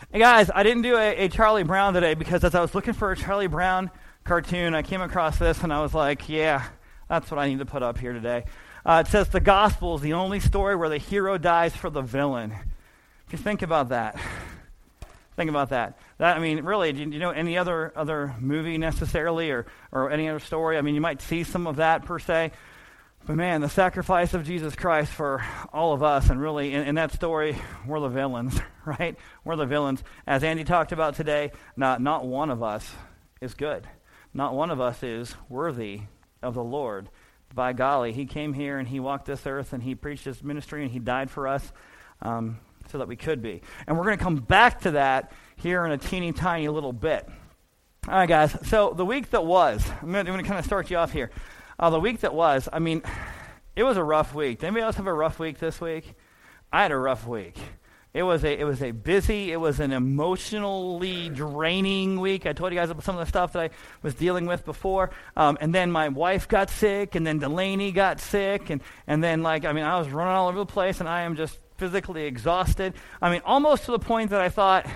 Hey guys, I didn't do a Charlie Brown today because as I was looking for a Charlie Brown cartoon, I came across this and I was like, yeah, that's what I need to put up here today. It says the gospel is the only story where the hero dies for the villain. If you think about that, I mean, really, do you know any other movie necessarily or any other story? I mean, you might see some of that per se. But man, the sacrifice of Jesus Christ for all of us, and really in that story, we're the villains, right? We're the villains. As Andy talked about today, not one of us is good. Not one of us is worthy of the Lord. By golly, he came here and he walked this earth and he preached his ministry and he died for us so that we could be. And we're going to come back to that here in a teeny tiny little bit. All right, guys. So the week that was, I'm going to kind of start you off here. The week that was, I mean, it was a rough week. Did anybody else have a rough week this week? I had a rough week. It was a busy, it was an emotionally draining week. I told you guys about some of the stuff that I was dealing with before. And then my wife got sick, and then Delaney got sick, and then I was running all over the place, and I am just physically exhausted. I mean, almost to the point that I thought,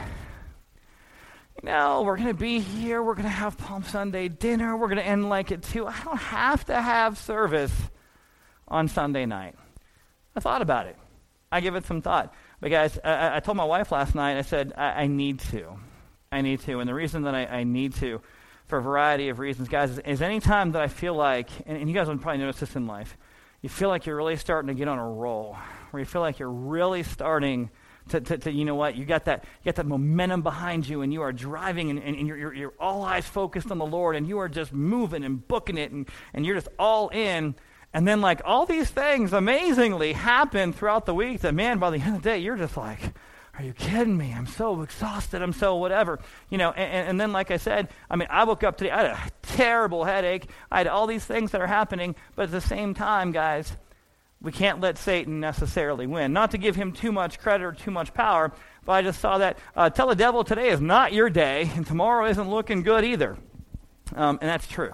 we're going to be here, we're going to have Palm Sunday dinner, we're going to end at 2. I don't have to have service on Sunday night. I thought about it. I give it some thought. But guys, I told my wife last night, I said, I need to. And the reason that I need to, for a variety of reasons, guys, is any time that I feel like, and you guys will probably notice this in life, you feel like you're really starting to get on a roll, where you feel like you're really starting to you know what, you got that momentum behind you, and you are driving, and you're all eyes focused on the Lord, and you are just moving and booking it, and you're just all in. And then all these things amazingly happen throughout the week that, man, by the end of the day, you're just like, are you kidding me? I'm so exhausted. I'm so whatever. And then like I said, I woke up today, I had a terrible headache. I had all these things that are happening. But at the same time, guys, we can't let Satan necessarily win. Not to give him too much credit or too much power, but I just saw that. Tell the devil today is not your day, and tomorrow isn't looking good either. And that's true.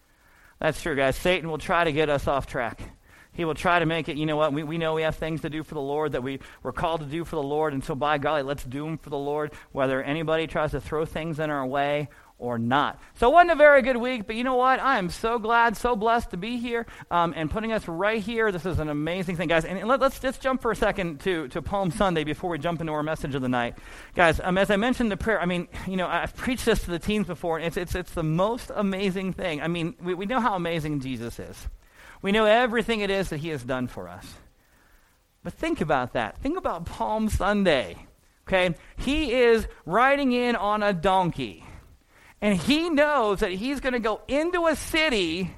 That's true, guys. Satan will try to get us off track. He will try to make it, you know what, we know we have things to do for the Lord that we're called to do for the Lord, and so by golly, let's do them for the Lord, whether anybody tries to throw things in our way or not. So it wasn't a very good week, but you know what? I am so glad, so blessed to be here and putting us right here. This is an amazing thing, guys. And let's just jump for a second to Palm Sunday before we jump into our message of the night. Guys, as I mentioned the prayer, I've preached this to the teens before, and it's the most amazing thing. We know how amazing Jesus is. We know everything it is that he has done for us. But think about that. Think about Palm Sunday, okay? He is riding in on a donkey. And he knows that he's going to go into a city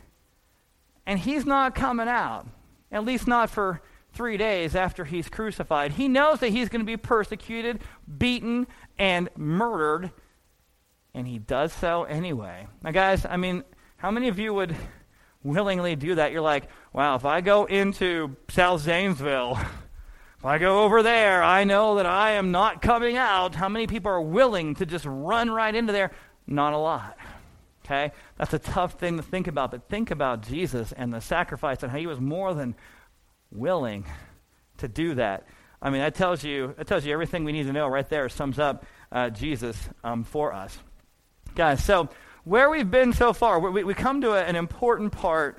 and he's not coming out, at least not for 3 days after he's crucified. He knows that he's going to be persecuted, beaten, and murdered, and he does so anyway. Now, guys, how many of you would willingly do that? You're like, wow, if I go into South Zanesville, if I go over there, I know that I am not coming out. How many people are willing to just run right into there? Not a lot, okay? That's a tough thing to think about, but think about Jesus and the sacrifice and how he was more than willing to do that. That tells you everything we need to know right there. Sums up Jesus for us. Guys, so where we've been so far, we come to an important part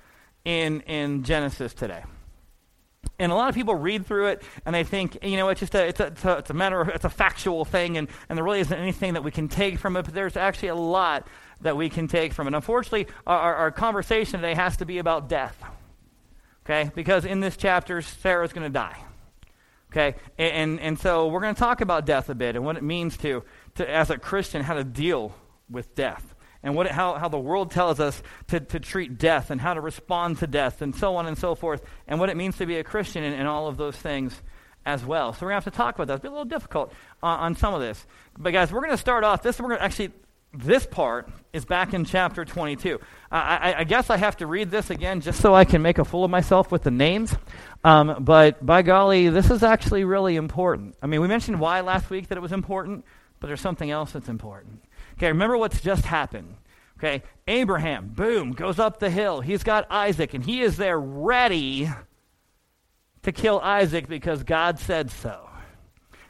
in Genesis today. And a lot of people read through it and they think, it's just it's a factual thing, and there really isn't anything that we can take from it, but there's actually a lot that we can take from it. Unfortunately, our conversation today has to be about death, okay? Because in this chapter, Sarah's going to die, okay? And so we're going to talk about death a bit and what it means to as a Christian, how to deal with death. And how the world tells us to treat death and how to respond to death and so on and so forth, and what it means to be a Christian and all of those things as well. So we're going to have to talk about that. It's a little difficult on some of this. But guys, we're going to start off, this part is back in chapter 22. I guess I have to read this again just so I can make a fool of myself with the names. But by golly, this is actually really important. We mentioned why last week that it was important, but there's something else that's important. Okay, remember what's just happened. Okay, Abraham, boom, goes up the hill. He's got Isaac, and he is there ready to kill Isaac because God said so.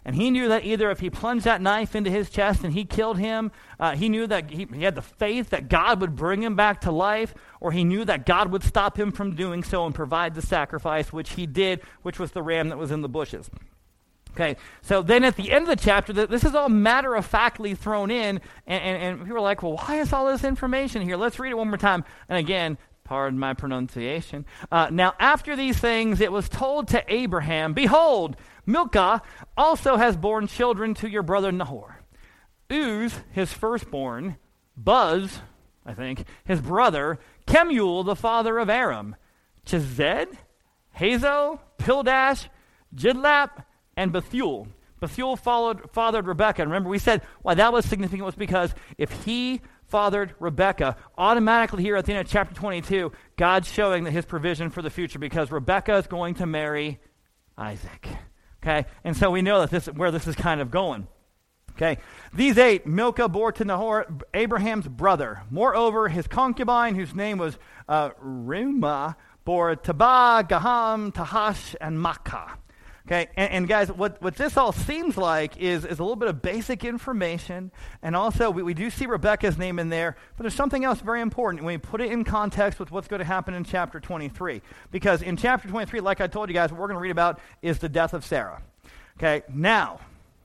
And he knew that either if he plunged that knife into his chest and he killed him, he knew that he had the faith that God would bring him back to life, or he knew that God would stop him from doing so and provide the sacrifice, which he did, which was the ram that was in the bushes. Okay, so then at the end of the chapter, this is all matter-of-factly thrown in, and people are like, well, why is all this information here? Let's read it one more time. And again, pardon my pronunciation. Now, after these things, it was told to Abraham, behold, Milcah also has borne children to your brother Nahor. Uz, his firstborn, Buz, I think, his brother, Kemuel, the father of Aram, Chesed, Hazo, Pildash, Jidlap, and Bethuel. Bethuel fathered Rebekah. And remember, we said why that was significant was because if he fathered Rebekah, automatically here at the end of chapter 22, God's showing that his provision for the future, because Rebekah is going to marry Isaac. Okay? And so we know that this where this is kind of going. Okay? These 8, Milcah bore to Nahor, Abraham's brother. Moreover, his concubine, whose name was Reumah, bore Tabah, Gaham, Tahash, and Makkah. Okay, and guys, what this all seems like is a little bit of basic information, and also we do see Rebekah's name in there, but there's something else very important when we put it in context with what's going to happen in chapter 23. Because in chapter 23, like I told you guys, what we're going to read about is the death of Sarah. Okay, now,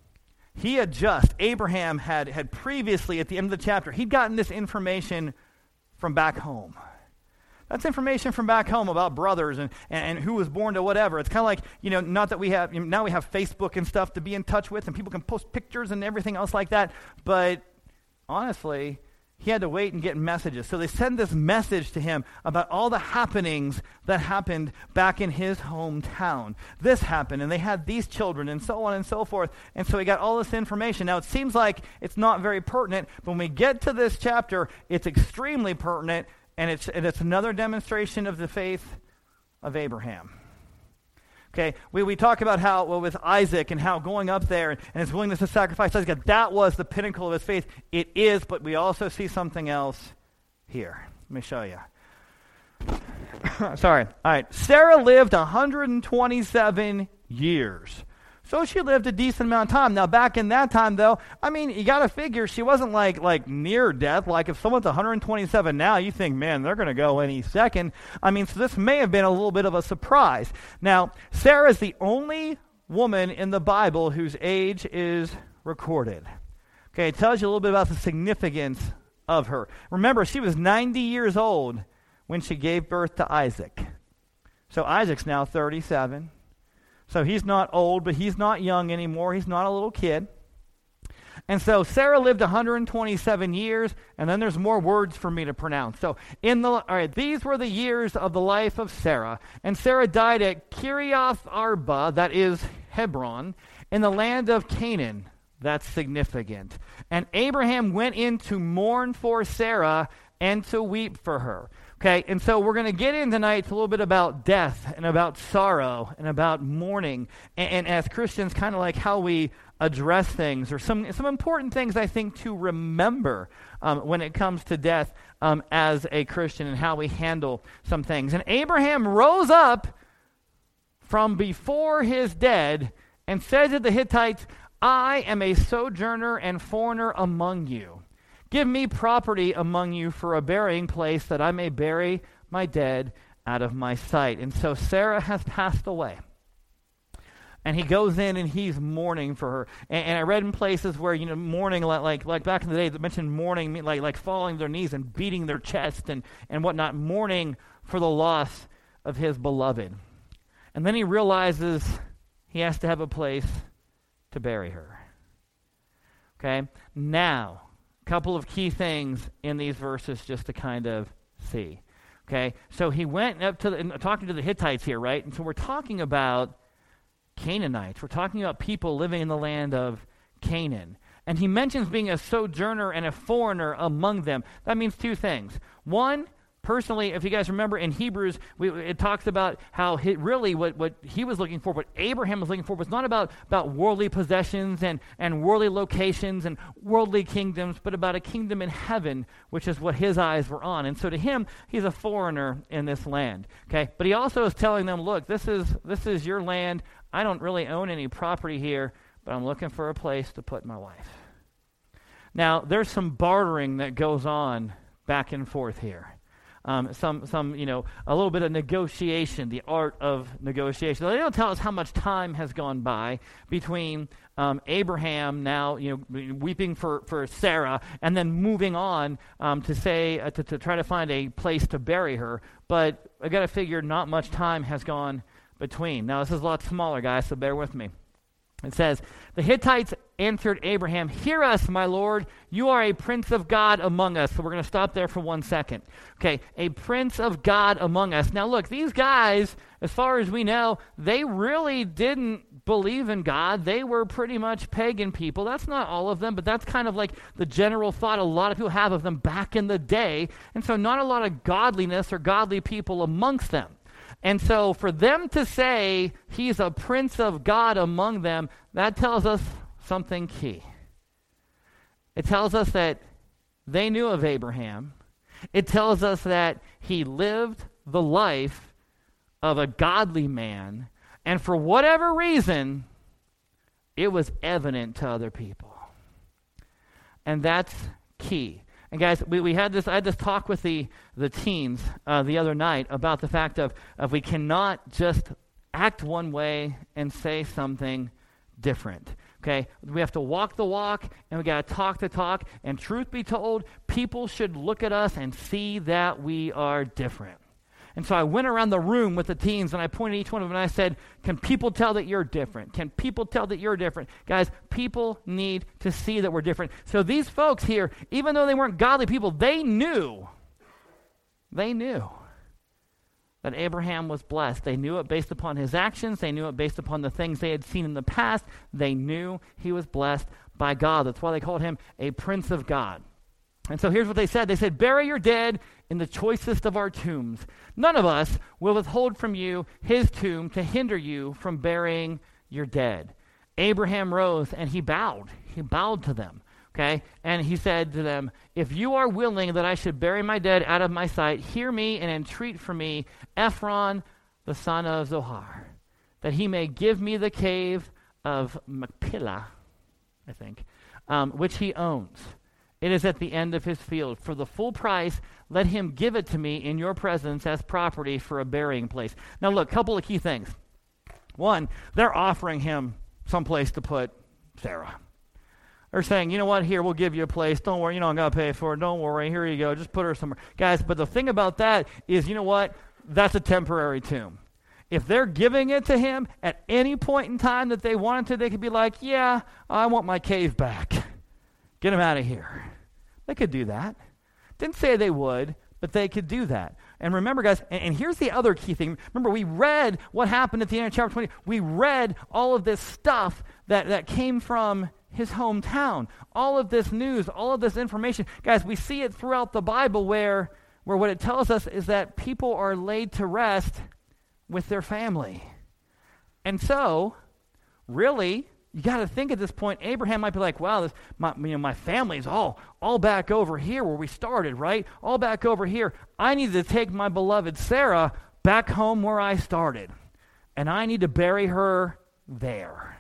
Abraham had previously, at the end of the chapter, he'd gotten this information from back home. That's information from back home about brothers and who was born to whatever. It's kind of like, not that we have, now we have Facebook and stuff to be in touch with, and people can post pictures and everything else like that. But honestly, he had to wait and get messages. So they send this message to him about all the happenings that happened back in his hometown. This happened, and they had these children, and so on and so forth. And so he got all this information. Now, it seems like it's not very pertinent, but when we get to this chapter, it's extremely pertinent. And it's another demonstration of the faith of Abraham. Okay, we talk about how, with Isaac and how going up there and his willingness to sacrifice Isaac, that was the pinnacle of his faith. It is, but we also see something else here. Let me show you. Sorry. All right. Sarah lived 127 years. So she lived a decent amount of time. Now, back in that time, though, you got to figure she wasn't like near death. Like if someone's 127 now, you think, man, they're going to go any second. So this may have been a little bit of a surprise. Now, Sarah is the only woman in the Bible whose age is recorded. Okay, it tells you a little bit about the significance of her. Remember, she was 90 years old when she gave birth to Isaac. So Isaac's now 37. So he's not old, but he's not young anymore. He's not a little kid. And so Sarah lived 127 years, and then there's more words for me to pronounce. So these were the years of the life of Sarah. And Sarah died at Kiriath Arba, that is Hebron, in the land of Canaan. That's significant. And Abraham went in to mourn for Sarah and to weep for her. Okay, and so we're going to get in tonight a little bit about death and about sorrow and about mourning, and as Christians, kind of like how we address things, or some important things I think to remember when it comes to death as a Christian, and how we handle some things. And Abraham rose up from before his dead and said to the Hittites, I am a sojourner and foreigner among you. Give me property among you for a burying place, that I may bury my dead out of my sight. And so Sarah has passed away. And he goes in and he's mourning for her. And I read in places where, mourning, like back in the day, that mentioned mourning, like falling to their knees and beating their chest and whatnot, mourning for the loss of his beloved. And then he realizes he has to have a place to bury her. Okay? Now, couple of key things in these verses just to kind of see. Okay, so he went up to talking to the Hittites here, right? And so we're talking about Canaanites. We're talking about people living in the land of Canaan. And he mentions being a sojourner and a foreigner among them. That means two things. One, personally, if you guys remember in Hebrews, it talks about how what he was looking for, what Abraham was looking for, was not about worldly possessions and worldly locations and worldly kingdoms, but about a kingdom in heaven, which is what his eyes were on. And so to him, he's a foreigner in this land. Okay, but he also is telling them, look, this is your land. I don't really own any property here, but I'm looking for a place to put my wife. Now, there's some bartering that goes on back and forth here. A little bit of negotiation, the art of negotiation. They don't tell us how much time has gone by between Abraham now, weeping for Sarah, and then moving on to try to find a place to bury her. But I got to figure not much time has gone between. Now, this is a lot smaller, guys, so bear with me. It says, the Hittites answered Abraham, "Hear us, my Lord. You are a prince of God among us." So we're going to stop there for 1 second. Okay, a prince of God among us. Now look, these guys, as far as we know, they really didn't believe in God. They were pretty much pagan people. That's not all of them, but that's kind of like the general thought a lot of people have of them back in the day. And so not a lot of godliness or godly people amongst them. And so for them to say he's a prince of God among them, that tells us something key. It tells us that they knew of Abraham. It tells us that he lived the life of a godly man. And for whatever reason, it was evident to other people. And that's key. And guys, I had this talk with the teens the other night about the fact of we cannot just act one way and say something different. Okay, we have to walk the walk, and we got to talk the talk. And truth be told, people should look at us and see that we are different. And so I went around the room with the teens, and I pointed at each one of them, and I said, can people tell that you're different? Can people tell that you're different? Guys, people need to see that we're different. So these folks here, even though they weren't godly people, they knew that Abraham was blessed. They knew it based upon his actions. They knew it based upon the things they had seen in the past. They knew he was blessed by God. That's why they called him a prince of God. And so here's what they said. They said, bury your dead in the choicest of our tombs. None of us will withhold from you his tomb to hinder you from burying your dead. Abraham rose and he bowed. He bowed to them. Okay? And he said to them, if you are willing that I should bury my dead out of my sight, hear me and entreat for me Ephron, the son of Zohar, that he may give me the cave of Machpelah, I think, which he owns. It is at the end of his field. For the full price, let him give it to me in your presence as property for a burying place. Now look, a couple of key things. One, they're offering him some place to put Sarah. They're saying, you know what, here, we'll give you a place. Don't worry, you don't got to pay for it. Don't worry, here you go. Just put her somewhere. Guys, but the thing about that is, you know what? That's a temporary tomb. If they're giving it to him at any point in time that they wanted to, they could be like, yeah, I want my cave back. Get him out of here. They could do that. Didn't say they would, but they could do that. And remember, guys, and here's the other key thing. Remember, we read what happened at the end of chapter 20. We read all of this stuff that came from his hometown. All of this news, all of this information. Guys, we see it throughout the Bible where what it tells us is that people are laid to rest with their family. And so, really, you got to think at this point, Abraham might be like, wow, my family's all back over here where we started, right? All back over here. I need to take my beloved Sarah back home where I started, and I need to bury her there.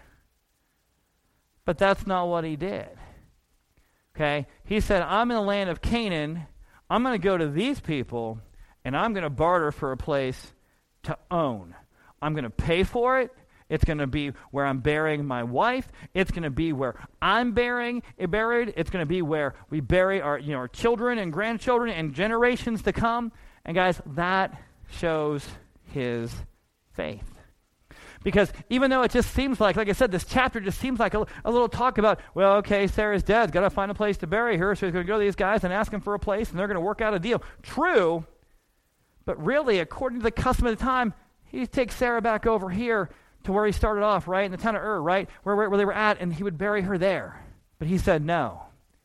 But that's not what he did. Okay? He said, I'm in the land of Canaan. I'm going to go to these people, and I'm going to barter for a place to own. I'm going to pay for it. It's going to be where I'm burying my wife. It's going to be where I'm buried. It's going to be where we bury our children and grandchildren and generations to come. And guys, that shows his faith. Because even though it just seems like I said, this chapter just seems like a little talk about, well, okay, Sarah's dead. Got to find a place to bury her. So he's going to go to these guys and ask them for a place, and they're going to work out a deal. True, but really, according to the custom of the time, he takes Sarah back over here to where he started off, right, in the town of Ur, right, where they were at, and he would bury her there. But he said, no.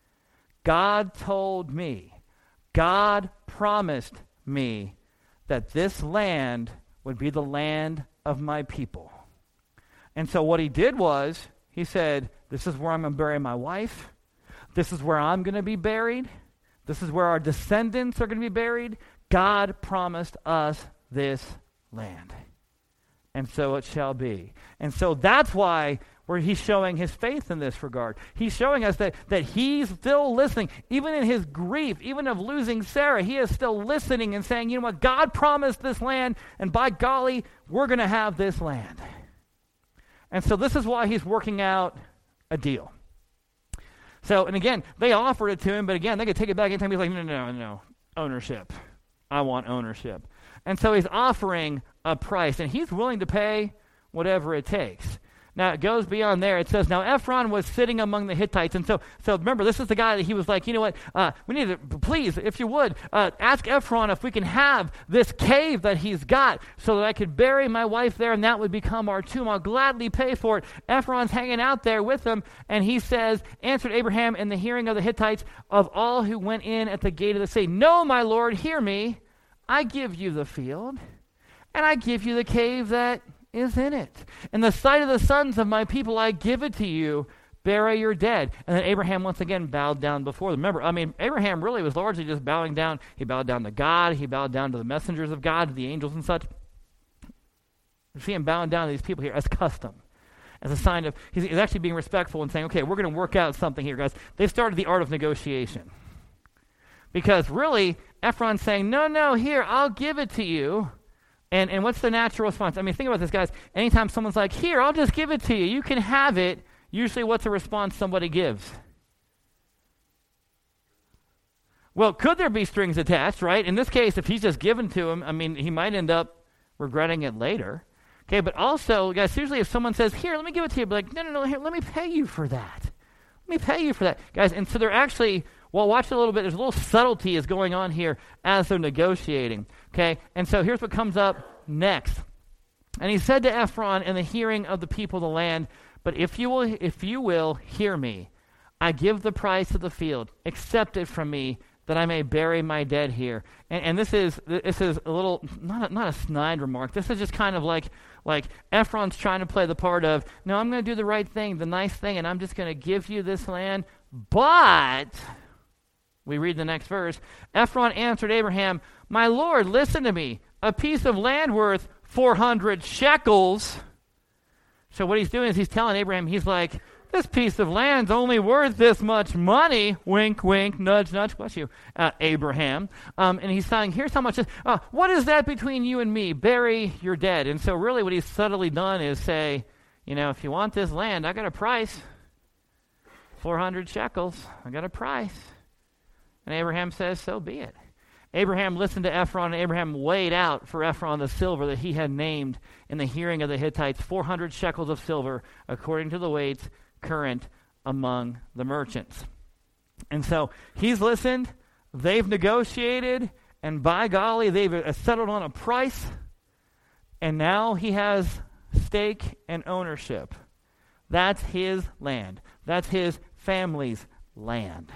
God told me, God promised me that this land would be the land of my people. And so what he did was, he said, this is where I'm going to bury my wife. This is where I'm going to be buried. This is where our descendants are going to be buried. God promised us this land. And so it shall be. And so that's why where he's showing his faith in this regard. He's showing us that he's still listening. Even in his grief, even of losing Sarah, he is still listening and saying, you know what, God promised this land, and by golly, we're going to have this land. And so this is why he's working out a deal. So, and again, they offered it to him, but again, they could take it back anytime. He's like, no, ownership. I want ownership. And so he's offering a price, and he's willing to pay whatever it takes. Now, it goes beyond there. It says, now Ephron was sitting among the Hittites. And so remember, this is the guy that he was like, you know what, we need to, please, if you would, ask Ephron if we can have this cave that he's got so that I could bury my wife there, and that would become our tomb. I'll gladly pay for it. Ephron's hanging out there with him, and he says, answered Abraham in the hearing of the Hittites, of all who went in at the gate of the city, no, my Lord, hear me. I give you the field, and I give you the cave that is in it. In the sight of the sons of my people, I give it to you. Bury your dead. And then Abraham once again bowed down before them. Remember, Abraham really was largely just bowing down. He bowed down to God. He bowed down to the messengers of God, to the angels and such. You see him bowing down to these people here as custom, as a sign of, he's actually being respectful and saying, okay, we're going to work out something here, guys. They've started the art of negotiation. Because really, Ephron's saying, no, here, I'll give it to you. And what's the natural response? Think about this, guys. Anytime someone's like, here, I'll just give it to you. You can have it. Usually what's the response somebody gives? Well, could there be strings attached, right? In this case, if he's just given to him, he might end up regretting it later. Okay, but also, guys, usually if someone says, here, let me give it to you, be like, no, here, let me pay you for that. Let me pay you for that. Guys, and so they're actually, well, watch a little bit. There's a little subtlety is going on here as they're negotiating. Okay, and so here's what comes up next. And he said to Ephron in the hearing of the people of the land, but if you will hear me, I give the price of the field. Accept it from me, that I may bury my dead here. And this is a little, not a snide remark. This is just kind of like Ephron's trying to play the part of, no, I'm going to do the right thing, the nice thing, and I'm just going to give you this land. But, we read the next verse, Ephron answered Abraham, my Lord, listen to me. A piece of land worth 400 shekels. So what he's doing is he's telling Abraham, he's like, this piece of land's only worth this much money. Wink, wink, nudge, nudge. Bless you, Abraham. And he's saying, here's how much. What is that between you and me? Bury your dead. And so really what he's subtly done is say, if you want this land, I got a price. 400 shekels. I got a price. And Abraham says, so be it. Abraham listened to Ephron, and Abraham weighed out for Ephron the silver that he had named in the hearing of the Hittites, 400 shekels of silver, according to the weights current among the merchants. And so he's listened, they've negotiated, and by golly, they've settled on a price, and now he has stake and ownership. That's his land. That's his family's land.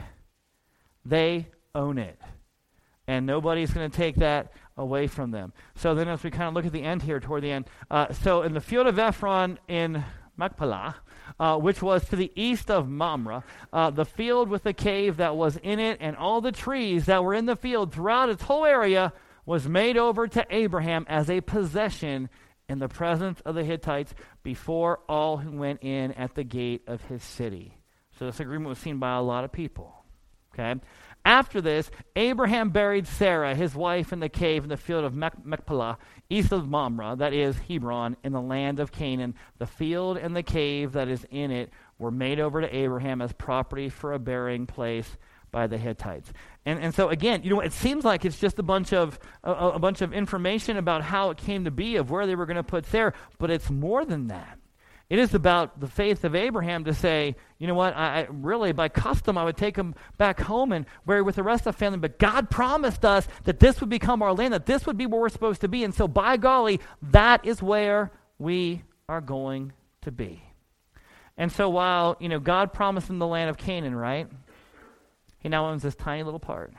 They own it. And nobody's going to take that away from them. So then as we kind of look at the end here, toward the end, so in the field of Ephron in Machpelah, which was to the east of Mamre, the field with the cave that was in it and all the trees that were in the field throughout its whole area was made over to Abraham as a possession in the presence of the Hittites before all who went in at the gate of his city. So this agreement was seen by a lot of people. Okay. After this, Abraham buried Sarah, his wife, in the cave in the field of Machpelah, east of Mamre, that is Hebron, in the land of Canaan. The field and the cave that is in it were made over to Abraham as property for a burying place by the Hittites. And so again, it seems like it's just a bunch of information about how it came to be, of where they were going to put Sarah, but it's more than that. It is about the faith of Abraham to say, you know what, I really, by custom, I would take him back home and bury with the rest of the family, but God promised us that this would become our land, that this would be where we're supposed to be, and so by golly, that is where we are going to be. And so while, God promised him the land of Canaan, right, he now owns this tiny little part,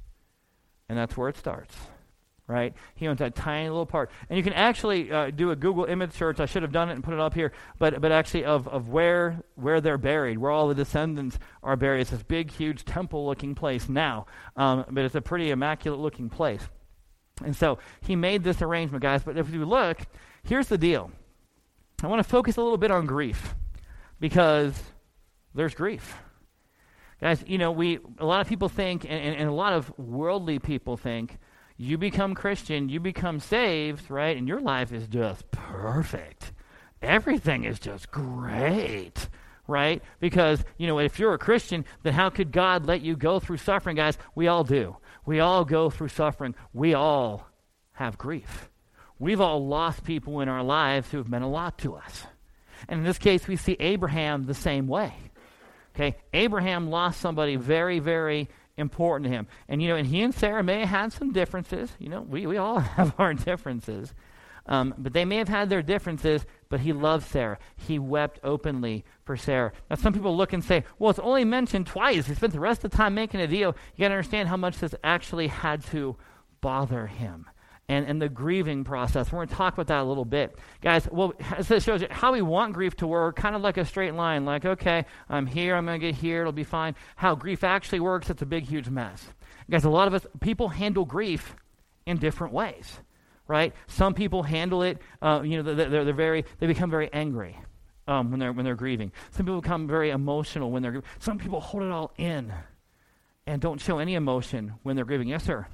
and that's where it starts. Right? He owns that tiny little part. And you can actually do a Google image search. I should have done it and put it up here. But actually of where they're buried, where all the descendants are buried. It's this big, huge temple-looking place now. But it's a pretty immaculate-looking place. And so he made this arrangement, guys. But if you look, here's the deal. I want to focus a little bit on grief. because there's grief. Guys, a lot of people think, and a lot of worldly people think, you become Christian, you become saved, right? And your life is just perfect. Everything is just great, right? Because, if you're a Christian, then how could God let you go through suffering? Guys, we all do. We all go through suffering. We all have grief. We've all lost people in our lives who have meant a lot to us. And in this case, we see Abraham the same way. Okay, Abraham lost somebody very, very important to him. And, and he and Sarah may have had some differences. We all have our differences. But they may have had their differences, but he loved Sarah. He wept openly for Sarah. Now, some people look and say, well, it's only mentioned twice. He spent the rest of the time making a deal. You got to understand how much this actually had to bother him. And the grieving process. We're going to talk about that a little bit. Guys, well, this shows you how we want grief to work, kind of like a straight line. Like, okay, I'm here, I'm going to get here, it'll be fine. How grief actually works, it's a big, huge mess. Guys, a lot of us, people handle grief in different ways, right? Some people handle it, they become very angry when they're grieving. Some people become very emotional when they're grieving. Some people hold it all in and don't show any emotion when they're grieving. Yes, sir.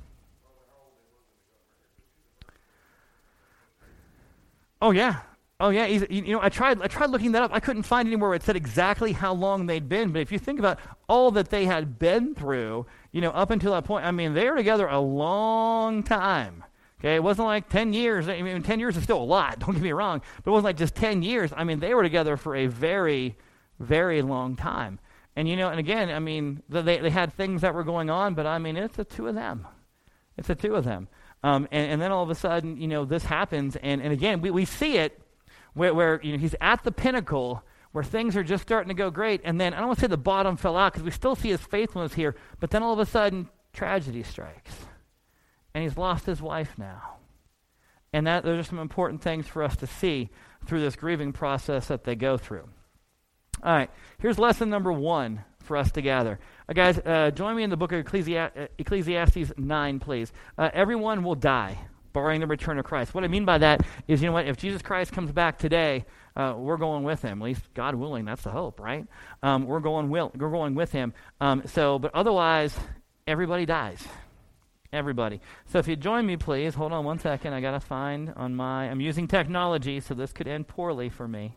Oh yeah. I tried looking that up. I couldn't find anywhere where it said exactly how long they'd been. But if you think about all that they had been through, up until that point, they were together a long time. Okay, it wasn't like 10 years. 10 years is still a lot. Don't get me wrong. But it wasn't like just 10 years. They were together for a very, very long time. And and again, they had things that were going on. But it's the two of them. It's the two of them. And then all of a sudden, this happens, and again, we see it where he's at the pinnacle where things are just starting to go great, and then I don't want to say the bottom fell out because we still see his faithfulness here, but then all of a sudden, tragedy strikes, and he's lost his wife now. And those are some important things for us to see through this grieving process that they go through. All right, here's lesson number 1 for us to gather. Guys, join me in the book of Ecclesiastes 9, please. Everyone will die, barring the return of Christ. What I mean by that is, if Jesus Christ comes back today, we're going with him. At least, God willing, that's the hope, right? We're going with him. But otherwise, everybody dies. Everybody. So if you join me, please. Hold on one second. I got to find I'm using technology, so this could end poorly for me.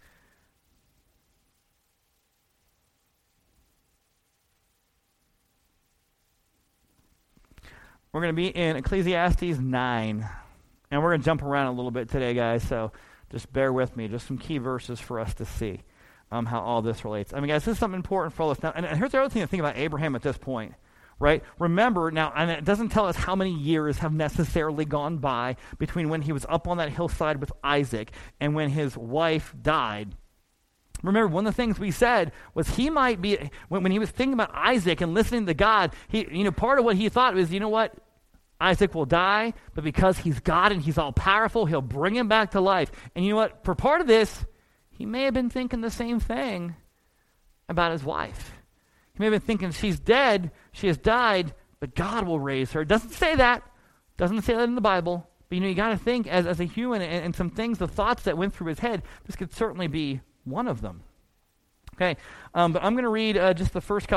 We're going to be in Ecclesiastes 9, and we're going to jump around a little bit today, guys, so just bear with me. Just some key verses for us to see how all this relates. Guys, this is something important for all of us. Now, and here's the other thing to think about Abraham at this point, right? Remember, now, and it doesn't tell us how many years have necessarily gone by between when he was up on that hillside with Isaac and when his wife died. Remember, one of the things we said was he might be, when he was thinking about Isaac and listening to God, part of what he thought was, what? Isaac will die, but because he's God and he's all powerful, he'll bring him back to life. And you know what? For part of this, he may have been thinking the same thing about his wife. He may have been thinking, she's dead, she has died, but God will raise her. It doesn't say that. Doesn't say that in the Bible. But you got to think as a human and some things, the thoughts that went through his head, this could certainly be one of them. Okay, but I'm going to read just the first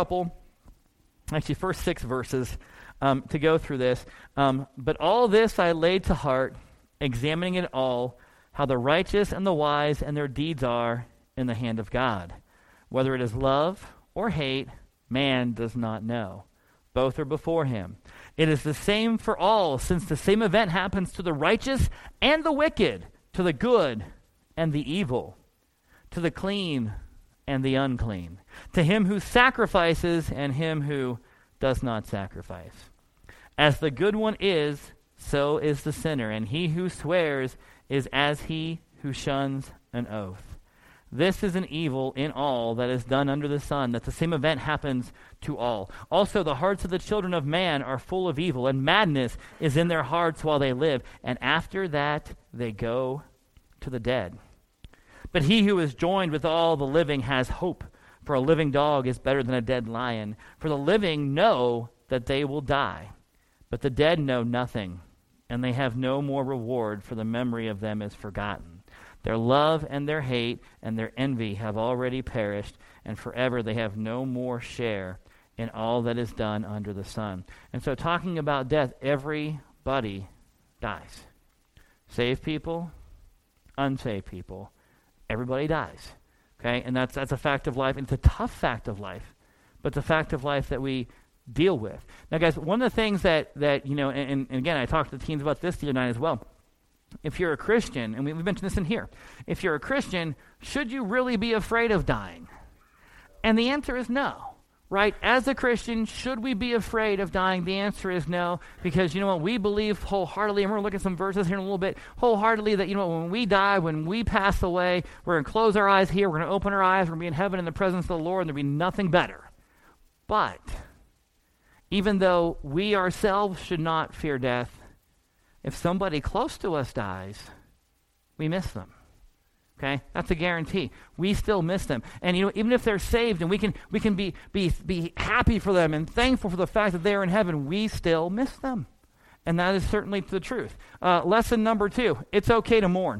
6 verses to go through this. But all this I laid to heart, examining it all, how the righteous and the wise and their deeds are in the hand of God. Whether it is love or hate, man does not know. Both are before him. It is the same for all, since the same event happens to the righteous and the wicked, to the good and the evil, to the clean and the unclean, to him who sacrifices and him who does not sacrifice. As the good one is, so is the sinner, and he who swears is as he who shuns an oath. This is an evil in all that is done under the sun, that the same event happens to all. Also, the hearts of the children of man are full of evil, and madness is in their hearts while they live, and after that they go to the dead. But he who is joined with all the living has hope, for a living dog is better than a dead lion. For the living know that they will die, but the dead know nothing, and they have no more reward, for the memory of them is forgotten. Their love and their hate and their envy have already perished, and forever they have no more share in all that is done under the sun. And so talking about death, everybody dies. Saved people, unsaved people, everybody dies. Okay? And that's a fact of life. And it's a tough fact of life, but it's a fact of life that we deal with. Now, guys, one of the things that and again, I talked to the teens about this the other night as well. If you're a Christian, and we mentioned this in here, if you're a Christian, should you really be afraid of dying? And the answer is no, right? As a Christian, should we be afraid of dying? The answer is no, because you know what? We believe wholeheartedly, and we're going to look at some verses here in a little bit, wholeheartedly that, you know, when we die, when we pass away, we're going to close our eyes here, we're going to open our eyes, we're going to be in heaven in the presence of the Lord, and there'll be nothing better. But even though we ourselves should not fear death, if somebody close to us dies, we miss them. Okay? That's a guarantee. We still miss them. And you know, even if they're saved and we can be happy for them and thankful for the fact that they're in heaven, we still miss them. And that is certainly the truth. Lesson number 2, it's okay to mourn.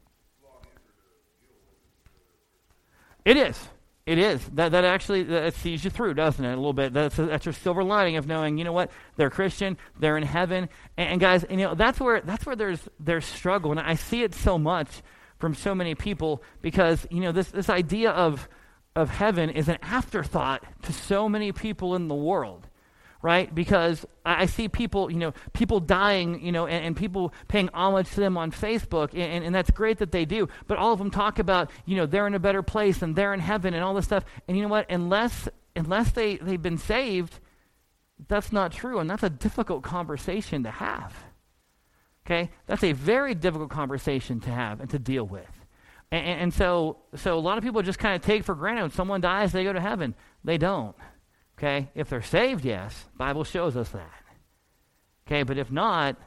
It is. It is. That actually that sees you through, doesn't it, a little bit? That's your silver lining of knowing, you know what, they're Christian, they're in heaven. And guys, you know, that's where there's struggle. And I see it so much from so many people because, you know, this idea of heaven is an afterthought to so many people in the world. Right? Because I see people, you know, people dying, you know, and people paying homage to them on Facebook, and that's great that they do, but all of them talk about, you know, they're in a better place and they're in heaven and all this stuff. And you know what? Unless they've been saved, that's not true, and that's a difficult conversation to have. Okay? That's a very difficult conversation to have and to deal with. And so a lot of people just kind of take for granted when someone dies, they go to heaven. They don't. Okay, if they're saved, yes, Bible shows us that. Okay, but if not,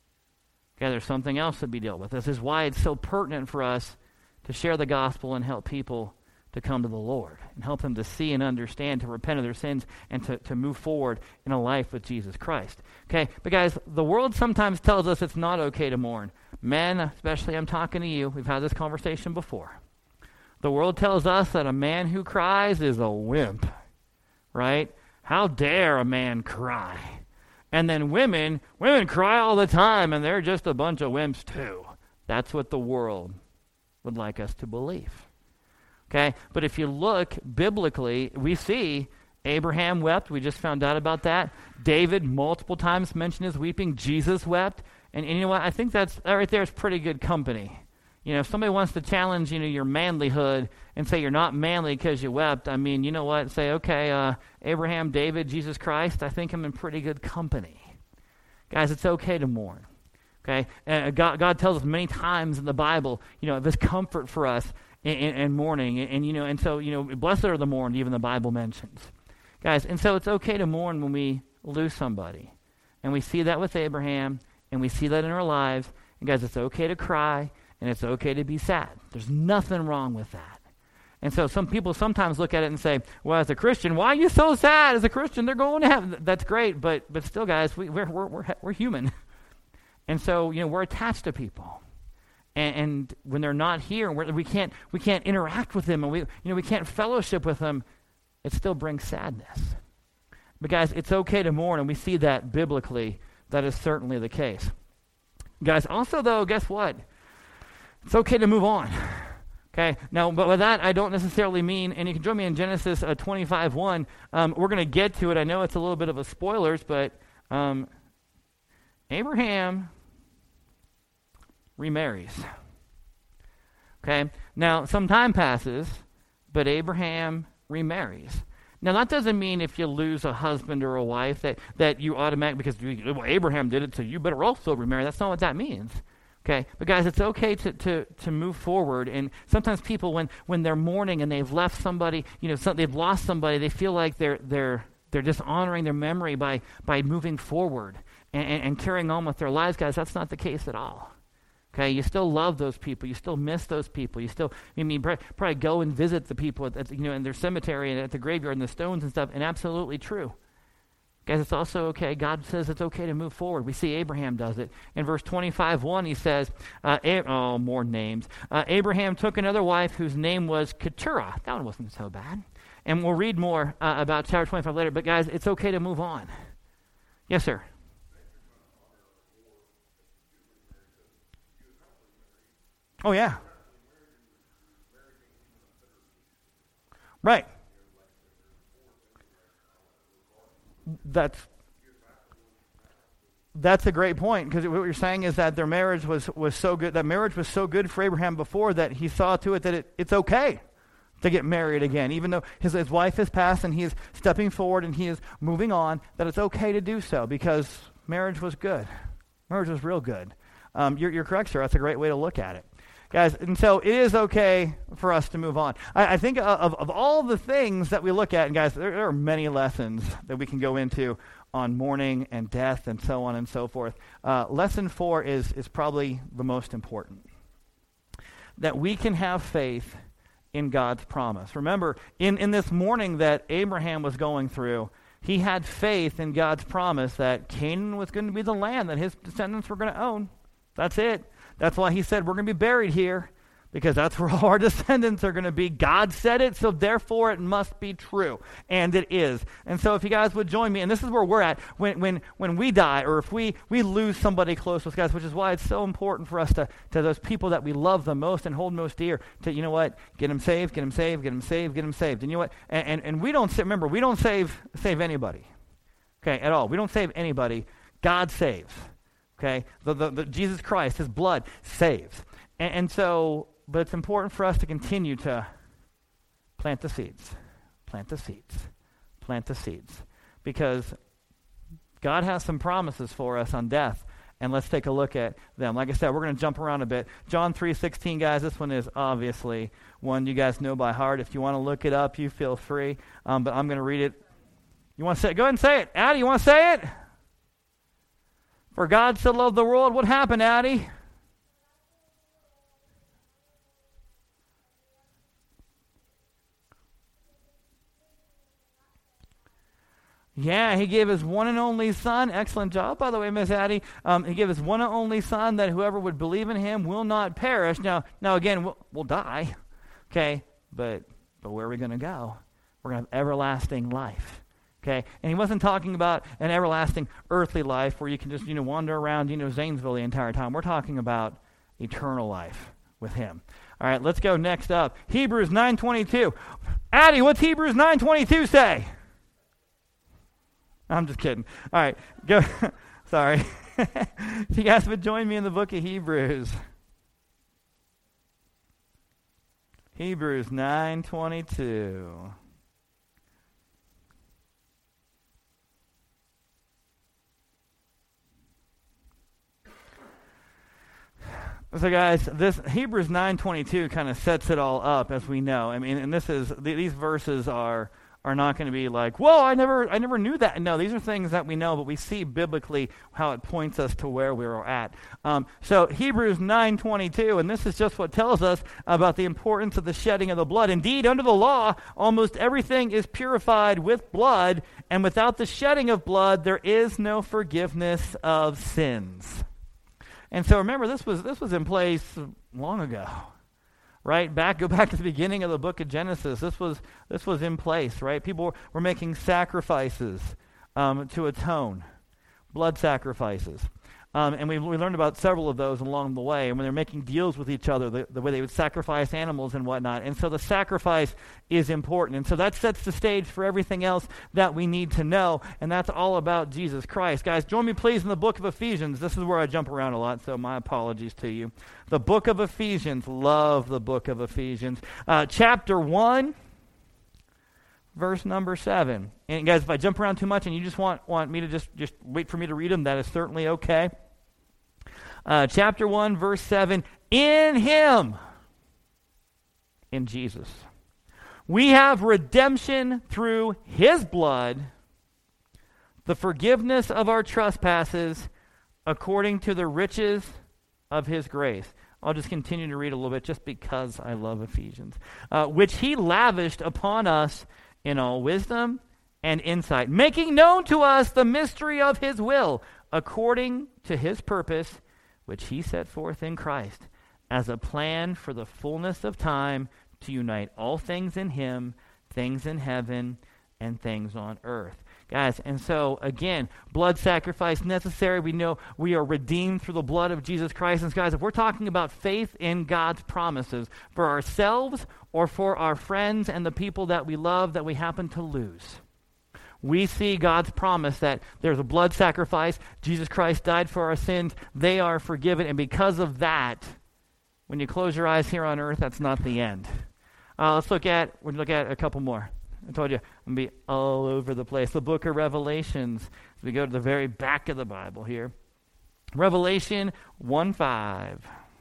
okay, there's something else to be dealt with. This is why it's so pertinent for us to share the gospel and help people to come to the Lord and help them to see and understand, to repent of their sins, and to move forward in a life with Jesus Christ. Okay, but guys, the world sometimes tells us it's not okay to mourn. Men, especially, I'm talking to you. We've had this conversation before. The world tells us that a man who cries is a wimp. Right? How dare a man cry? And then women cry all the time, and they're just a bunch of wimps too. That's what the world would like us to believe. Okay? But if you look biblically, we see Abraham wept. We just found out about that. David multiple times mentioned his weeping. Jesus wept. And you know what? I think that right there is pretty good company. You know, if somebody wants to challenge, you know, your manlyhood and say you're not manly because you wept, I mean, you know what? Say, okay, Abraham, David, Jesus Christ, I think I'm in pretty good company. Guys, it's okay to mourn. Okay? God tells us many times in the Bible, you know, this comfort for us in mourning. And, you know, and so, you know, blessed are the mourned, even the Bible mentions. Guys, and so it's okay to mourn when we lose somebody. And we see that with Abraham, and we see that in our lives. And guys, it's okay to cry. And it's okay to be sad. There's nothing wrong with that. And so some people sometimes look at it and say, well, as a Christian, why are you so sad? As a Christian, they're going to heaven. That's great, but still, guys, we're human. And so, you know, we're attached to people. And when they're not here, we can't interact with them, and we can't fellowship with them, it still brings sadness. But guys, it's okay to mourn, and we see that biblically. That is certainly the case. Guys, also though, guess what? It's okay to move on. Okay, now, but with that, I don't necessarily mean, and you can join me in Genesis 25:1. We're going to get to it. I know it's a little bit of a spoilers, but Abraham remarries. Okay, now some time passes, but Abraham remarries. Now, that doesn't mean if you lose a husband or a wife that you automatically, because well, Abraham did it, so you better also remarry. That's not what that means. Okay, but guys, it's okay to move forward. And sometimes people, when they're mourning and they've left somebody, you know, they've lost somebody, they feel like they're just honoring their memory by moving forward and carrying on with their lives. Guys, that's not the case at all. Okay, you still love those people, you still miss those people, you still, probably go and visit the people at in their cemetery and at the graveyard and the stones and stuff, and absolutely true. Guys, it's also okay. God says it's okay to move forward. We see Abraham does it. In verse 25:1, he says, more names. Abraham took another wife whose name was Keturah. That one wasn't so bad. And we'll read more about chapter 25 later. But guys, it's okay to move on. Yes, sir. Oh, yeah. Right. That's a great point, because what you're saying is that their marriage was so good, that marriage was so good for Abraham before that he saw to it that it's okay to get married again, even though his wife has passed and he is stepping forward and he is moving on, that it's okay to do so because marriage was good. Marriage was real good. You're correct, sir. That's a great way to look at it. Guys, and so it is okay for us to move on. I think of all the things that we look at, and guys, there are many lessons that we can go into on mourning and death and so on and so forth. Lesson 4 is probably the most important. That we can have faith in God's promise. Remember, in this mourning that Abraham was going through, he had faith in God's promise that Canaan was going to be the land that his descendants were going to own. That's it. That's why he said we're going to be buried here, because that's where all our descendants are going to be. God said it, so therefore it must be true. And it is. And so if you guys would join me, and this is where we're at, when we die, or if we lose somebody close to us, guys, which is why it's so important for us to those people that we love the most and hold most dear, to, you know what, get them saved, get them saved, get them saved, get them saved. And you know what, and we don't, remember, we don't save anybody, okay, at all. We don't save anybody. God saves. Okay, the Jesus Christ, his blood saves. And so, but it's important for us to continue to plant the seeds, because God has some promises for us on death, and let's take a look at them. Like I said, we're going to jump around a bit. John 3:16, guys, this one is obviously one you guys know by heart. If you want to look it up, you feel free, but I'm going to read it. You want to say it? Go ahead and say it. Addie, you want to say it? For God so loved the world. What happened, Addie? Yeah, he gave his one and only Son. Excellent job, by the way, Miss Addie. He gave his one and only Son, that whoever would believe in him will not perish. Now again, we'll die, okay? But where are we going to go? We're going to have everlasting life. Okay, and he wasn't talking about an everlasting earthly life where you can just, wander around, Zanesville the entire time. We're talking about eternal life with him. All right, let's go next up. Hebrews 9:22. Addie, what's Hebrews 9:22 say? I'm just kidding. All right, go. Sorry. If you guys would join me in the book of Hebrews. Hebrews 9:22. So guys, this Hebrews 9:22 kind of sets it all up, as we know. I mean, and these verses are not going to be like, whoa, I never knew that. No, these are things that we know, but we see biblically how it points us to where we are at. So Hebrews 9:22, and this is just what tells us about the importance of the shedding of the blood. Indeed, under the law, almost everything is purified with blood, and without the shedding of blood, there is no forgiveness of sins. And so remember, this was in place long ago, right? Go back to the beginning of the book of Genesis. This was in place, right? People were making sacrifices to atone, blood sacrifices. And we learned about several of those along the way. And when they're making deals with each other, the way they would sacrifice animals and whatnot. And so the sacrifice is important. And so that sets the stage for everything else that we need to know. And that's all about Jesus Christ. Guys, join me please in the book of Ephesians. This is where I jump around a lot, so my apologies to you. The book of Ephesians. Love the book of Ephesians. Chapter 1. Verse number 7. And guys, if I jump around too much and you just want me to just wait for me to read them, that is certainly okay. Chapter 1, verse 7. In him, in Jesus, we have redemption through his blood, the forgiveness of our trespasses, according to the riches of his grace. I'll just continue to read a little bit just because I love Ephesians. Which he lavished upon us in all wisdom and insight, making known to us the mystery of his will, according to his purpose, which he set forth in Christ, as a plan for the fullness of time to unite all things in him, things in heaven and things on earth. Guys, and so, again, blood sacrifice necessary. We know we are redeemed through the blood of Jesus Christ. And guys, if we're talking about faith in God's promises for ourselves or for our friends and the people that we love that we happen to lose, we see God's promise that there's a blood sacrifice. Jesus Christ died for our sins. They are forgiven. And because of that, when you close your eyes here on earth, that's not the end. We'll look at a couple more. I told you, I'm going to be all over the place. The book of Revelations. We go to the very back of the Bible here. Revelation 1:5.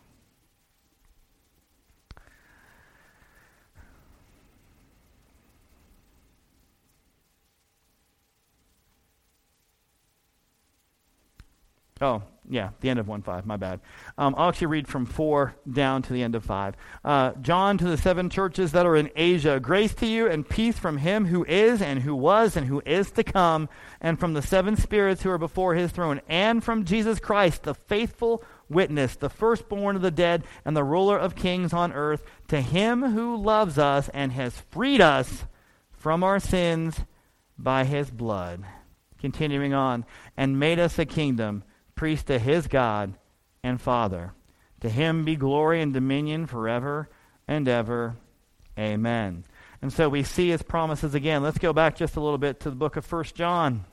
Oh, yeah, the end of 1:5, my bad. I'll actually read from 4 down to the end of 5. John, to the 7 churches that are in Asia, grace to you and peace from him who is and who was and who is to come, and from the 7 spirits who are before his throne, and from Jesus Christ, the faithful witness, the firstborn of the dead and the ruler of kings on earth, to him who loves us and has freed us from our sins by his blood. Continuing on, and made us a kingdom, priest to his God and Father. To him be glory and dominion forever and ever. Amen. And so we see his promises again. Let's go back just a little bit to the book of 1 John.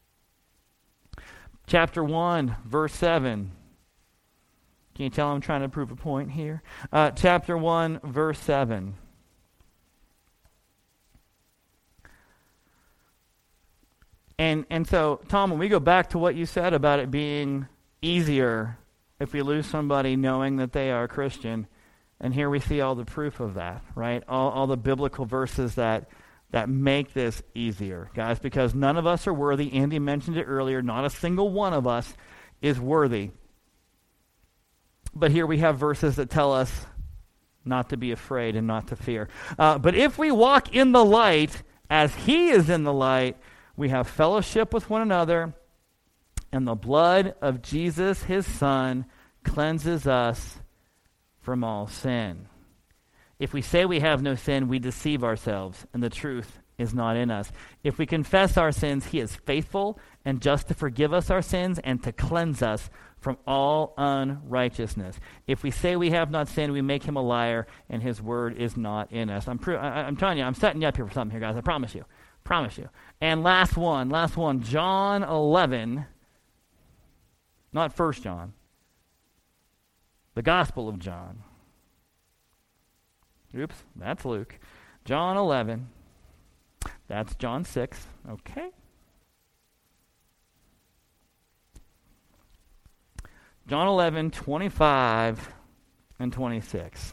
Chapter 1, verse 7. Can you tell I'm trying to prove a point here? Chapter 1, verse 7. And so, Tom, when we go back to what you said about it being easier if we lose somebody knowing that they are a Christian, and here we see all the proof of that, right? All the biblical verses that make this easier, guys, because none of us are worthy. Andy mentioned it earlier. Not a single one of us is worthy. But here we have verses that tell us not to be afraid and not to fear. But if we walk in the light as he is in the light, we have fellowship with one another, and the blood of Jesus, his Son, cleanses us from all sin. If we say we have no sin, we deceive ourselves, and the truth is not in us. If we confess our sins, he is faithful and just to forgive us our sins and to cleanse us from all unrighteousness. If we say we have not sinned, we make him a liar, and his word is not in us. I'm telling you, I'm setting you up here for something here, guys. I promise you. And last one, John 11, not 1 John, the Gospel of John. Oops, that's Luke. John 11, that's John 6, okay. John 11, 25 and 26.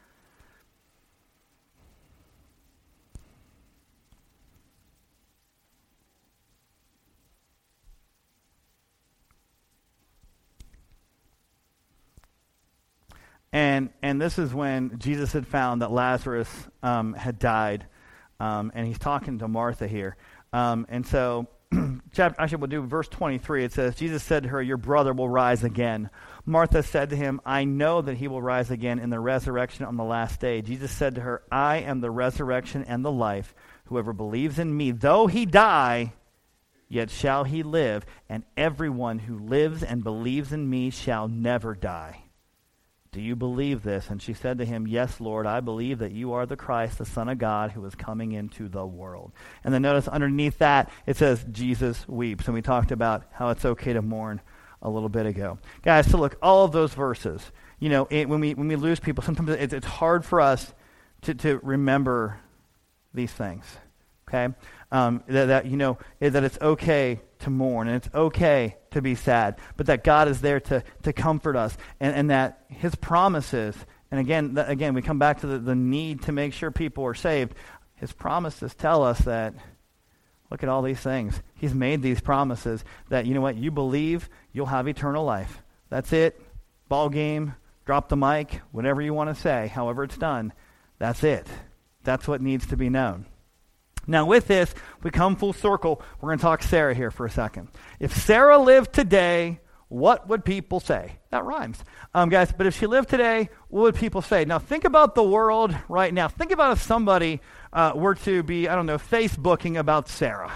And this is when Jesus had found that Lazarus had died, and he's talking to Martha here. And so, actually we'll do verse 23. It says, Jesus said to her, your brother will rise again. Martha said to him, I know that he will rise again in the resurrection on the last day. Jesus said to her, I am the resurrection and the life. Whoever believes in me, though he die, yet shall he live. And everyone who lives and believes in me shall never die. Do you believe this? And she said to him, yes, Lord, I believe that you are the Christ, the Son of God, who is coming into the world. And then notice underneath that, it says, Jesus weeps. And we talked about how it's okay to mourn a little bit ago. Guys, so look, all of those verses, you know, when we lose people, sometimes it's hard for us to remember these things, okay? That it's okay to mourn, and it's okay to be sad, but that God is there to comfort us, and that his promises, and again, we come back to the need to make sure people are saved. His promises tell us that, look at all these things. He's made these promises that, you know what, you believe, you'll have eternal life. That's it. Ball game, drop the mic, whatever you want to say, however it's done, that's it. That's what needs to be known. Now with this, we come full circle. We're going to talk Sarah here for a second. If Sarah lived today, what would people say? That rhymes. Guys, but if she lived today, what would people say? Now think about the world right now. Think about if somebody were to be, Facebooking about Sarah.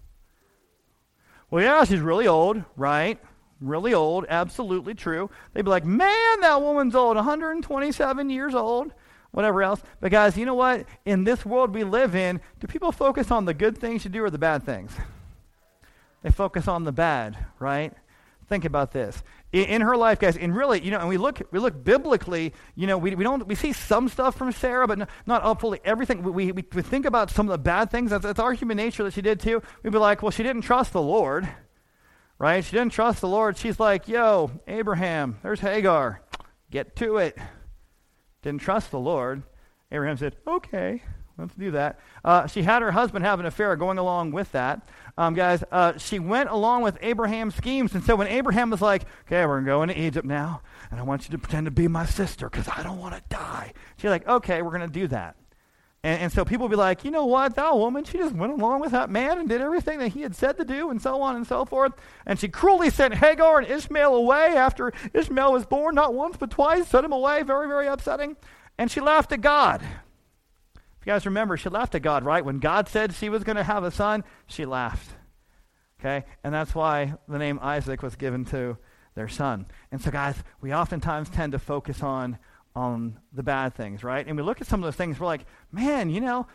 Well, yeah, she's really old, right? Really old, absolutely true. They'd be like, man, that woman's old, 127 years old, whatever else. But guys, you know what? In this world we live in, do people focus on the good things you do or the bad things? They focus on the bad, right? Think about this. In her life, guys, and really, and we look biblically, we see some stuff from Sarah, but not fully everything. We think about some of the bad things. That's our human nature that she did too. We'd be like, well, she didn't trust the Lord, right? She didn't trust the Lord. She's like, yo, Abraham, there's Hagar. Get to it. Didn't trust the Lord. Abraham said, okay, let's do that. She had her husband have an affair going along with that. Guys, she went along with Abraham's schemes. And so when Abraham was like, okay, we're going to go into Egypt now, and I want you to pretend to be my sister because I don't want to die. She's like, okay, we're going to do that. And so people will be like, you know what, that woman, she just went along with that man and did everything that he had said to do and so on and so forth. And she cruelly sent Hagar and Ishmael away after Ishmael was born, not once but twice, sent him away, very, very upsetting. And she laughed at God. If you guys remember, she laughed at God, right? When God said she was going to have a son, she laughed. Okay? And that's why the name Isaac was given to their son. And so, guys, we oftentimes tend to focus on the bad things, right? And we look at some of those things, we're like, man,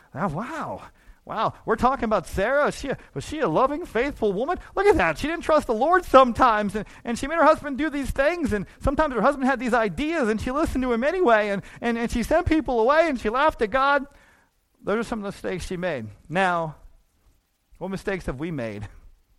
wow. We're talking about Sarah. Was she a loving, faithful woman? Look at that. She didn't trust the Lord sometimes, and she made her husband do these things, and sometimes her husband had these ideas, and she listened to him anyway, and she sent people away, and she laughed at God. Those are some of the mistakes she made. Now, what mistakes have we made?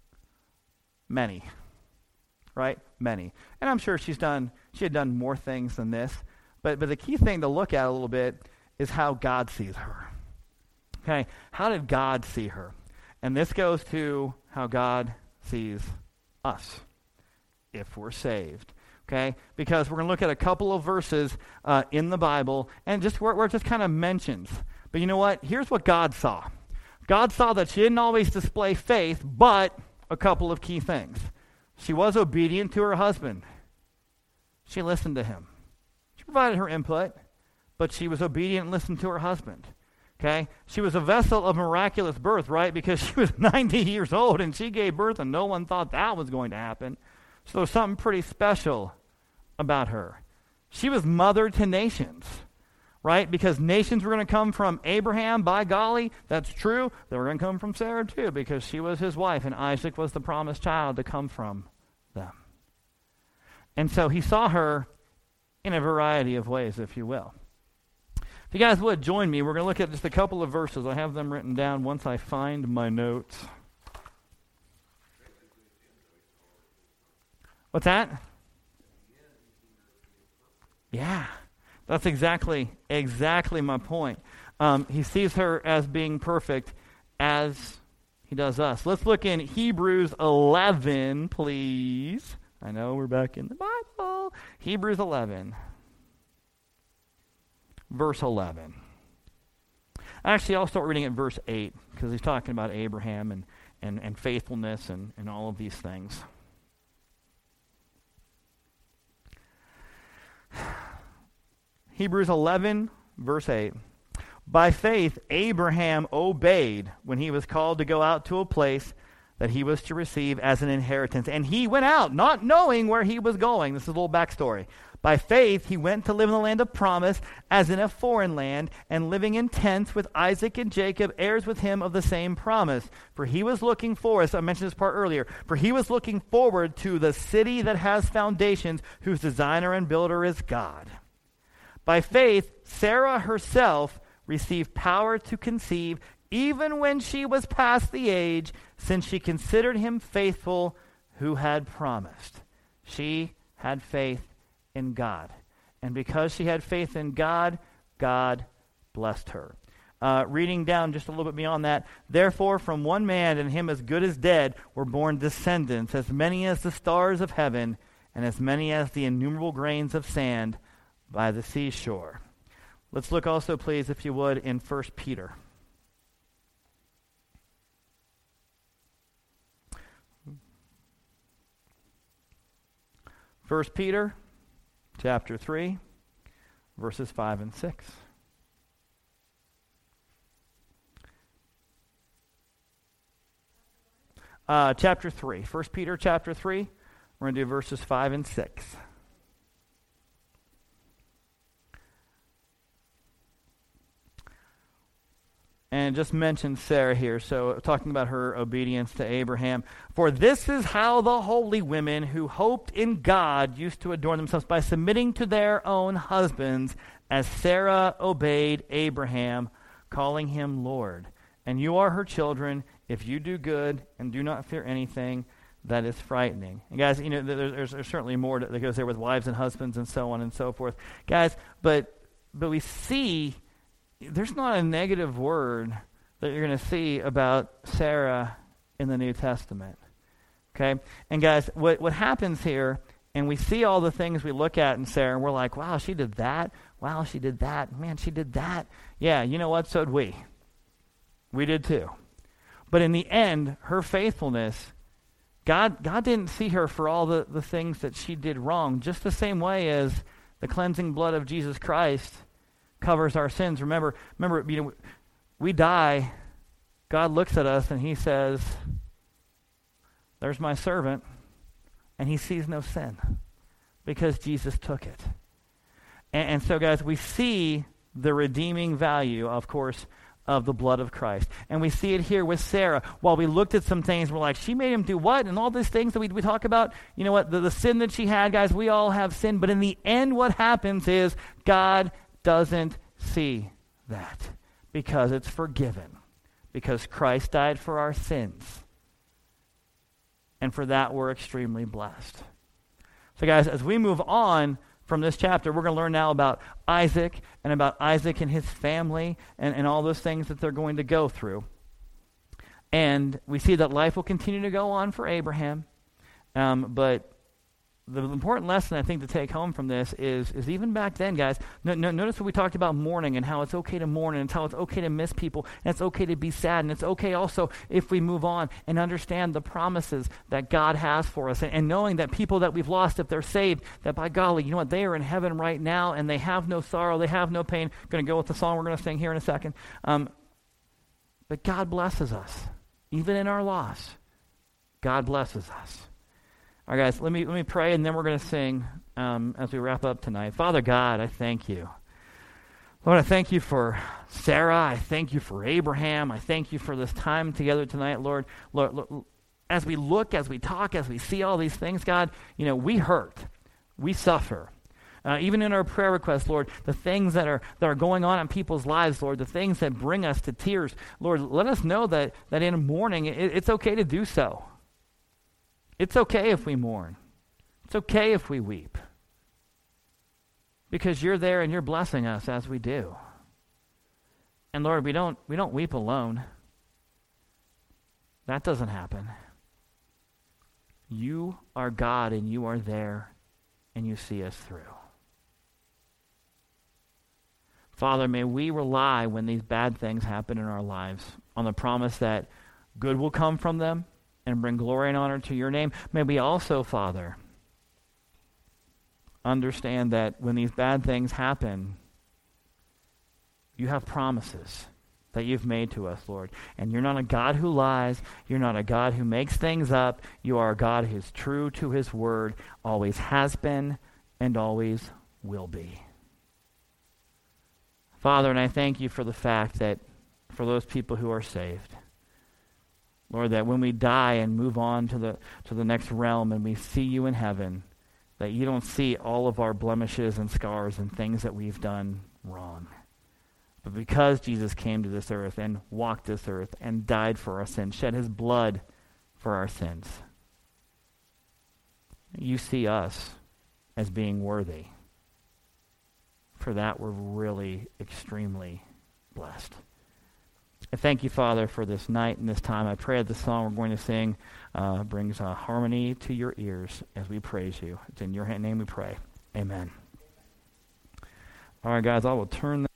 Many. Right? Many. And I'm sure she had done more things than this. But the key thing to look at a little bit is how God sees her. Okay? How did God see her? And this goes to how God sees us if we're saved. Okay? Because we're going to look at a couple of verses in the Bible and just where it just kind of mentions. But you know what? Here's what God saw. God saw that she didn't always display faith, but a couple of key things. She was obedient to her husband. She listened to him. She provided her input, but she was obedient and listened to her husband. Okay? She was a vessel of miraculous birth, right? Because she was 90 years old and she gave birth and no one thought that was going to happen. So there's something pretty special about her. She was mother to nations. Right? Because nations were going to come from Abraham, by golly, that's true. They were going to come from Sarah too, because she was his wife, and Isaac was the promised child to come from them. And so he saw her in a variety of ways, if you will. If you guys would join me, we're going to look at just a couple of verses. I have them written down once I find my notes. What's that? Yeah. That's exactly my point. He sees her as being perfect as he does us. Let's look in Hebrews 11, please. I know we're back in the Bible. Hebrews 11, verse 11. Actually, I'll start reading at verse 8 because he's talking about Abraham and faithfulness and all of these things. Hebrews 11, verse 8. By faith, Abraham obeyed when he was called to go out to a place that he was to receive as an inheritance. And he went out, not knowing where he was going. This is a little backstory. By faith, he went to live in the land of promise, as in a foreign land, and living in tents with Isaac and Jacob, heirs with him of the same promise. For he was looking forward, I mentioned this part earlier, for he was looking forward to the city that has foundations, whose designer and builder is God. By faith, Sarah herself received power to conceive, even when she was past the age, since she considered him faithful who had promised. She had faith in God. And because she had faith in God, God blessed her. Reading down just a little bit beyond that, therefore from one man, and him as good as dead, were born descendants, as many as the stars of heaven, and as many as the innumerable grains of sand by the seashore. Let's look also, please, if you would, in 1 Peter. 1 Peter chapter 3, verses 5 and 6. Chapter 3. 1 Peter chapter 3. We're going to do verses 5 and 6. And just mention Sarah here, so talking about her obedience to Abraham. For this is how the holy women who hoped in God used to adorn themselves, by submitting to their own husbands, as Sarah obeyed Abraham, calling him Lord. And you are her children if you do good and do not fear anything that is frightening. And guys, you know, there's certainly more that goes there with wives and husbands and so on and so forth. Guys, but we see there's not a negative word that you're going to see about Sarah in the New Testament. Okay? And guys, what happens here, and we see all the things we look at in Sarah, and we're like, wow, she did that. Wow, she did that. Man, she did that. Yeah, you know what? So did we. We did too. But in the end, her faithfulness, God didn't see her for all the things that she did wrong, just the same way as the cleansing blood of Jesus Christ covers our sins. Remember, you know, we die, God looks at us and he says, there's my servant, and he sees no sin because Jesus took it. And so, guys, we see the redeeming value, of course, of the blood of Christ. And we see it here with Sarah. While we looked at some things, we're like, she made him do what? And all these things that we talk about, you know what, the sin that she had, guys, we all have sin. But in the end, what happens is God doesn't see that because it's forgiven, because Christ died for our sins. And for that, we're extremely blessed. So guys, as we move on from this chapter, we're going to learn now about Isaac and his family and all those things that they're going to go through. And we see that life will continue to go on for Abraham, but the important lesson, I think, to take home from this is even back then, guys, notice what we talked about mourning and how it's okay to mourn and how it's okay to miss people and it's okay to be sad. And it's okay also if we move on and understand the promises that God has for us and knowing that people that we've lost, if they're saved, that by golly, you know what, they are in heaven right now and they have no sorrow, they have no pain. Going to go with the song we're going to sing here in a second. But God blesses us. Even in our loss, God blesses us. All right, guys, let me pray, and then we're going to sing as we wrap up tonight. Father God, I thank you. Lord, I thank you for Sarah. I thank you for Abraham. I thank you for this time together tonight, Lord. Lord, as we look, as we talk, as we see all these things, God, you know, we hurt. We suffer. Even in our prayer requests, Lord, the things that are going on in people's lives, Lord, the things that bring us to tears, Lord, let us know that in mourning, it's okay to do so. It's okay if we mourn. It's okay if we weep. Because you're there and you're blessing us as we do. And Lord, we don't weep alone. That doesn't happen. You are God and you are there and you see us through. Father, may we rely when these bad things happen in our lives on the promise that good will come from them and bring glory and honor to your name. May we also, Father, understand that when these bad things happen, you have promises that you've made to us, Lord. And you're not a God who lies. You're not a God who makes things up. You are a God who's true to his word, always has been, and always will be. Father, and I thank you for the fact that for those people who are saved, Lord, that when we die and move on to the next realm and we see you in heaven, that you don't see all of our blemishes and scars and things that we've done wrong. But because Jesus came to this earth and walked this earth and died for our sins, shed his blood for our sins, you see us as being worthy. For that, we're really extremely blessed. I thank you, Father, for this night and this time. I pray that the song we're going to sing brings harmony to your ears as we praise you. It's in your name we pray. Amen. All right, guys, I will turn